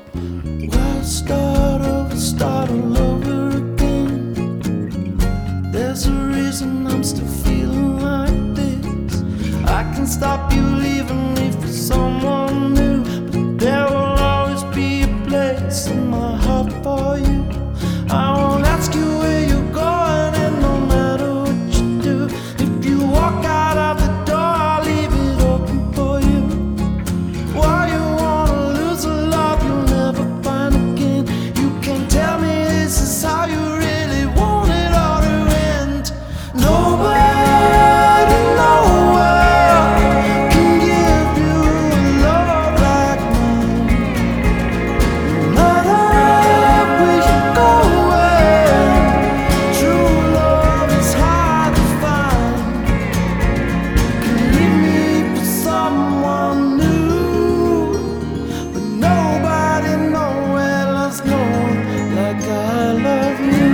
Well, start all over again. There's a reason I'm still feeling like this. I can stop you leaving me for someone new, but there will always be a place in my heart for you. I won't ask you where you're going, and no matter what you do, if you walk out of the door, I'll leave it open for you. Why you wanna lose a love you'll never find again? You can't tell me this is how you really want it all to end. Nobody nowhere can give you a love like mine. No matter where you're going, true love is hard to find. You can leave me for someone new, but nobody nowhere loves no one like I love you.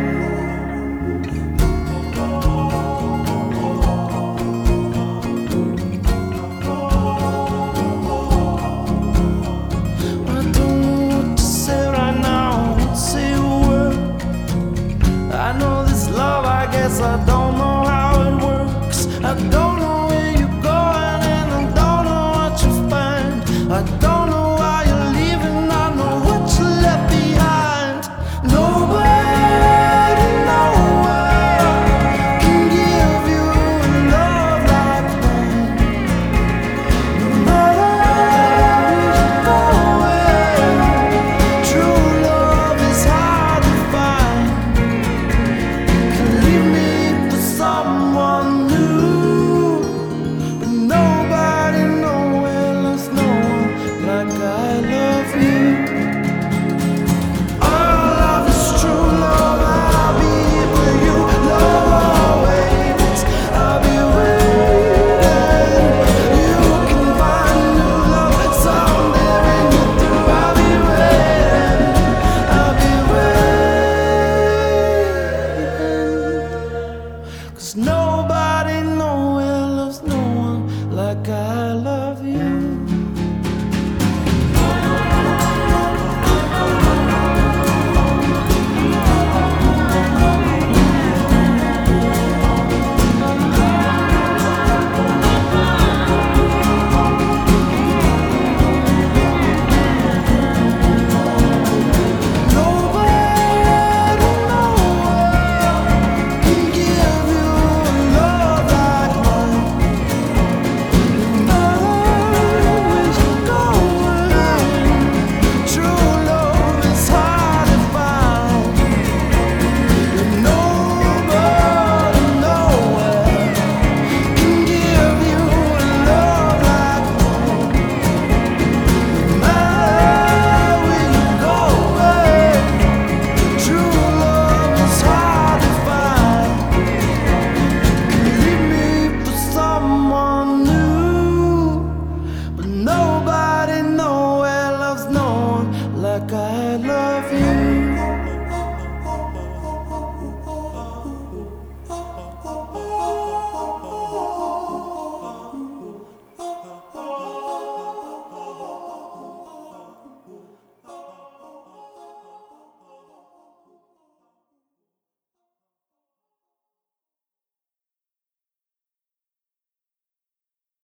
I don't know what to say right now, I won't say a word. I know this love, I guess I don't know how it works. I don't know where you're going, and I don't know what you find. I don't